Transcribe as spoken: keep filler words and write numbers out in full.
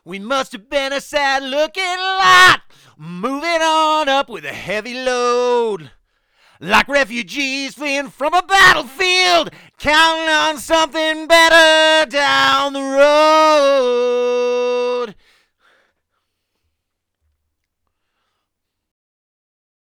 We must have been a sad-looking lot, moving on up with a heavy load. Like refugees fleeing from a battlefield, counting on something better down the road.